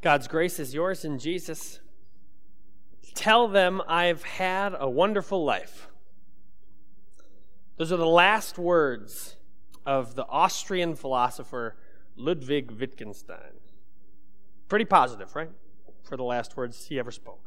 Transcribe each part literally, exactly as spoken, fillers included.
God's grace is yours in Jesus. Tell them I've had a wonderful life. Those are the last words of the Austrian philosopher Ludwig Wittgenstein. Pretty positive, right? For the last words he ever spoke.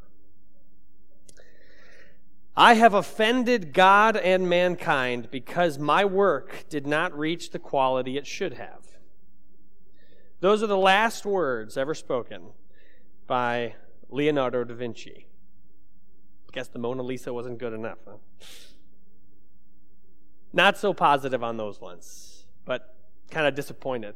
I have offended God and mankind because my work did not reach the quality it should have. Those are the last words ever spoken by Leonardo da Vinci. Guess the Mona Lisa wasn't good enough, huh? Not so positive on those ones, but kind of disappointed.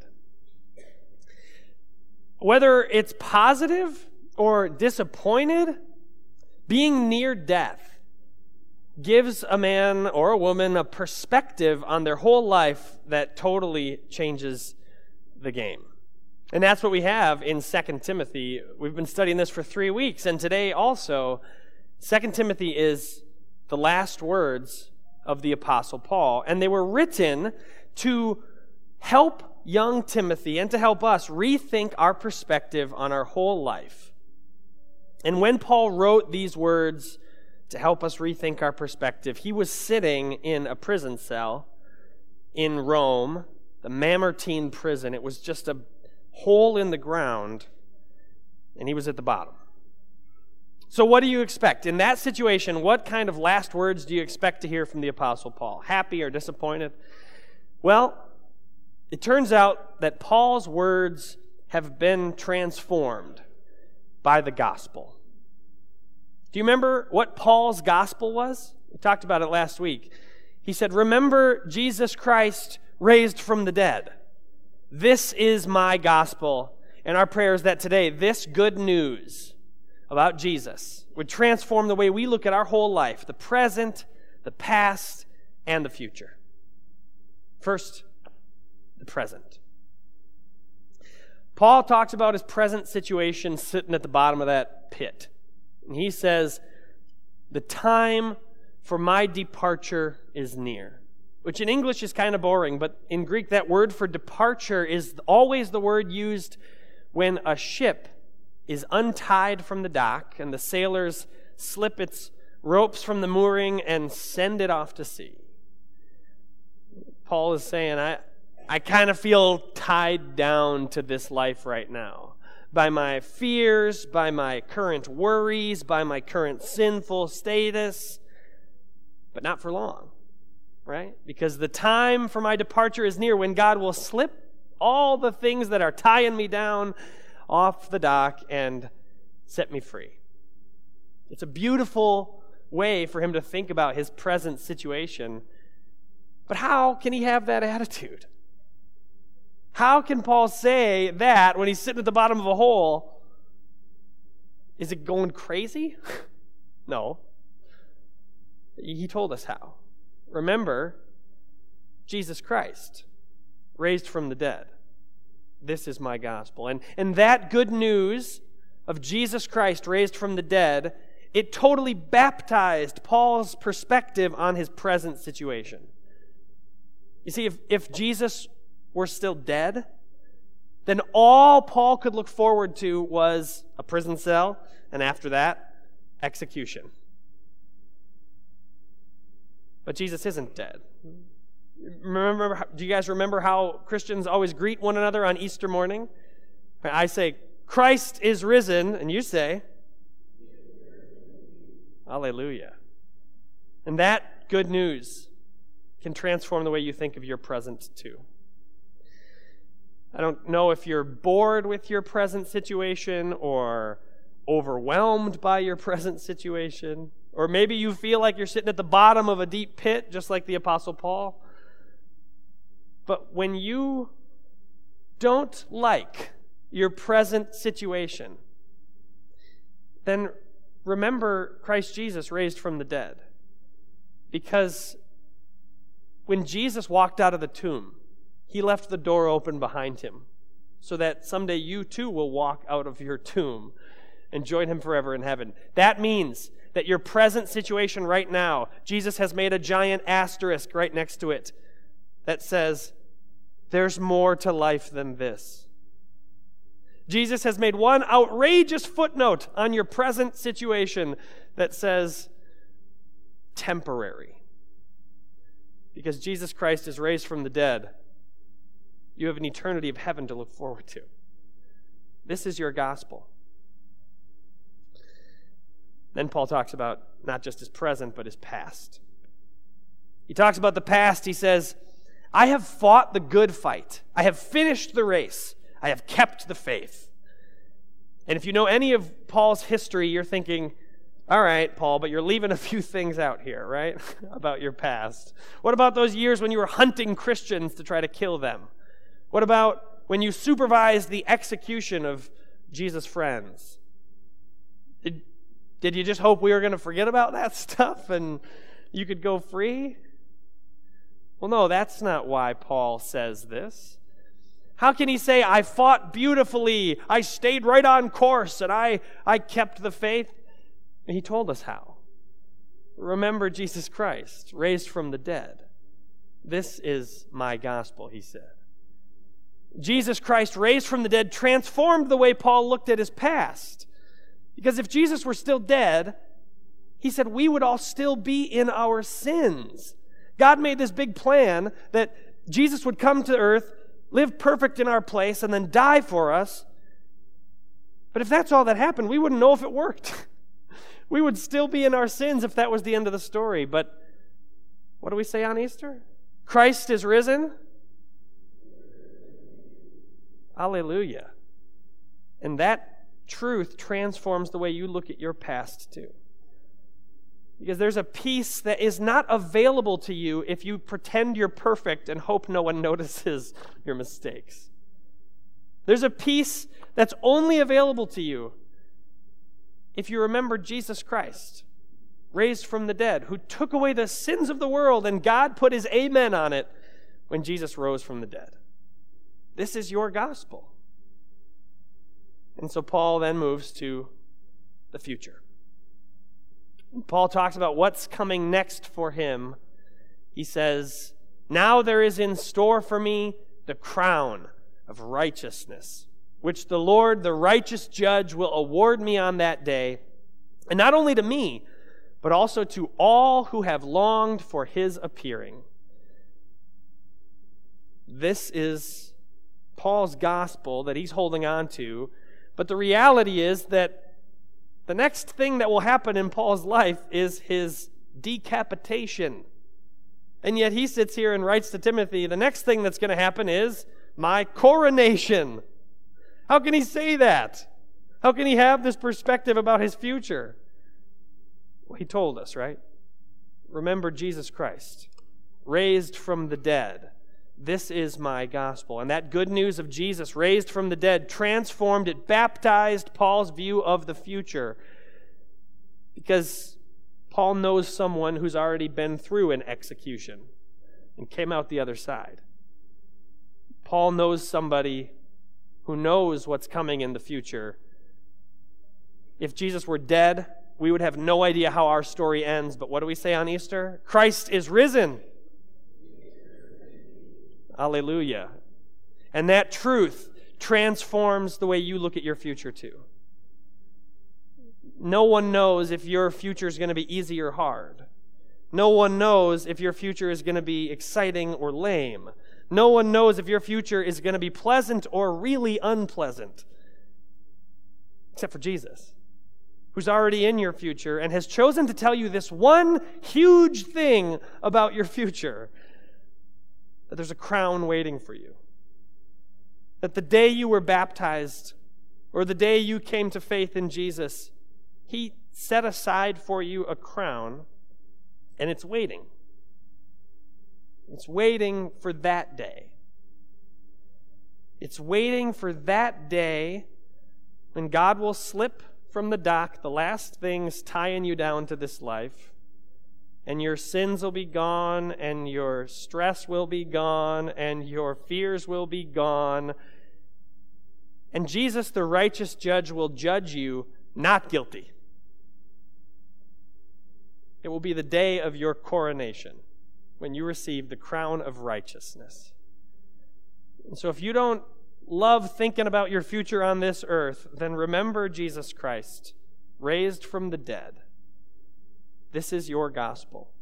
Whether it's positive or disappointed, being near death gives a man or a woman a perspective on their whole life that totally changes the game. And that's what we have in Second Timothy. We've been studying this for three weeks, and today also, Second Timothy is the last words of the Apostle Paul, and they were written to help young Timothy and to help us rethink our perspective on our whole life. And when Paul wrote these words to help us rethink our perspective, he was sitting in a prison cell in Rome, the Mamertine prison. It was just a hole in the ground, and he was at the bottom. So what do you expect? In that situation, what kind of last words do you expect to hear from the Apostle Paul? Happy or disappointed? Well, it turns out that Paul's words have been transformed by the gospel. Do you remember what Paul's gospel was? We talked about it last week. He said, remember Jesus Christ raised from the dead. This is my gospel. And our prayer is that today, this good news about Jesus would transform the way we look at our whole life, the present, the past, and the future. First, the present. Paul talks about his present situation sitting at the bottom of that pit. And he says, the time for my departure is near. Which in English is kind of boring, but in Greek that word for departure is always the word used when a ship is untied from the dock and the sailors slip its ropes from the mooring and send it off to sea. Paul is saying, I, I kind of feel tied down to this life right now. By my fears, by my current worries, by my current sinful status, but not for long, right? Because the time for my departure is near when God will slip all the things that are tying me down off the dock and set me free. It's a beautiful way for him to think about his present situation. But how can he have that attitude? How can Paul say that when he's sitting at the bottom of a hole? Is it going crazy? No. He told us how. Remember, Jesus Christ, raised from the dead. This is my gospel. And, and that good news of Jesus Christ raised from the dead, it totally baptized Paul's perspective on his present situation. You see, if, if Jesus were still dead, then all Paul could look forward to was a prison cell, and after that, execution. But Jesus isn't dead. Remember, do you guys remember how Christians always greet one another on Easter morning? I say, Christ is risen, and you say, Hallelujah. And that good news can transform the way you think of your present too. I don't know if you're bored with your present situation or overwhelmed by your present situation, or maybe you feel like you're sitting at the bottom of a deep pit, just like the Apostle Paul. But when you don't like your present situation, then remember Christ Jesus raised from the dead. Because when Jesus walked out of the tomb, he left the door open behind him so that someday you too will walk out of your tomb and join him forever in heaven. That means that your present situation right now, Jesus has made a giant asterisk right next to it that says, there's more to life than this. Jesus has made one outrageous footnote on your present situation that says temporary. Because Jesus Christ is raised from the dead, you have an eternity of heaven to look forward to. This is your gospel. Then Paul talks about not just his present, but his past. He talks about the past. He says, I have fought the good fight. I have finished the race. I have kept the faith. And if you know any of Paul's history, you're thinking, all right, Paul, but you're leaving a few things out here, right? About your past. What about those years when you were hunting Christians to try to kill them? What about when you supervised the execution of Jesus' friends? Did, did you just hope we were going to forget about that stuff and you could go free? Well, no, that's not why Paul says this. How can he say, I fought beautifully, I stayed right on course, and I, I kept the faith? He told us how. Remember Jesus Christ, raised from the dead. This is my gospel, he said. Jesus Christ, raised from the dead, transformed the way Paul looked at his past. Because if Jesus were still dead, he said we would all still be in our sins. God made this big plan that Jesus would come to earth, live perfect in our place, and then die for us. But if that's all that happened, we wouldn't know if it worked. We would still be in our sins if that was the end of the story. But what do we say on Easter? Christ is risen. Hallelujah. And that truth transforms the way you look at your past too. Because there's a peace that is not available to you if you pretend you're perfect and hope no one notices your mistakes. There's a peace that's only available to you if you remember Jesus Christ, raised from the dead, who took away the sins of the world, and God put his amen on it when Jesus rose from the dead. This is your gospel. And so Paul then moves to the future. Paul talks about what's coming next for him. He says, now there is in store for me the crown of righteousness, which the Lord, the righteous judge, will award me on that day, and not only to me, but also to all who have longed for his appearing. This is Paul's gospel that he's holding on to, but the reality is that the next thing that will happen in Paul's life is his decapitation. And yet he sits here and writes to Timothy, the next thing that's going to happen is my coronation. How can he say that? How can he have this perspective about his future? Well, he told us, right? Remember Jesus Christ, raised from the dead. This is my gospel. And that good news of Jesus raised from the dead transformed, it baptized Paul's view of the future. Because Paul knows someone who's already been through an execution and came out the other side. Paul knows somebody who knows what's coming in the future. If Jesus were dead, we would have no idea how our story ends. But what do we say on Easter? Christ is risen. Hallelujah. And that truth transforms the way you look at your future too. No one knows if your future is going to be easy or hard. No one knows if your future is going to be exciting or lame. No one knows if your future is going to be pleasant or really unpleasant. Except for Jesus, who's already in your future and has chosen to tell you this one huge thing about your future. That there's a crown waiting for you. That the day you were baptized, or the day you came to faith in Jesus, he set aside for you a crown, and it's waiting. It's waiting for that day. It's waiting for that day when God will slip from the dock the last things tying you down to this life, and your sins will be gone, and your stress will be gone, and your fears will be gone. And Jesus, the righteous judge, will judge you not guilty. It will be the day of your coronation, when you receive the crown of righteousness. And so if you don't love thinking about your future on this earth, then remember Jesus Christ, raised from the dead. This is your gospel.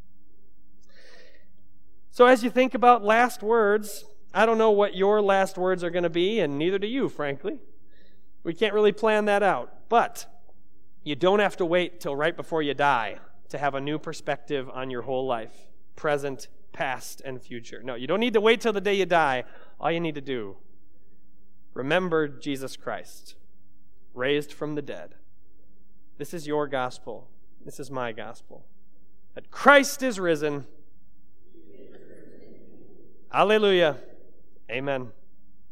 So as you think about last words, I don't know what your last words are going to be, and neither do you, frankly. We can't really plan that out. But you don't have to wait till right before you die to have a new perspective on your whole life, present, past, and future. No, you don't need to wait till the day you die. All you need to do, remember Jesus Christ, raised from the dead. This is your gospel. This is my gospel. That Christ is risen. Alleluia. Amen.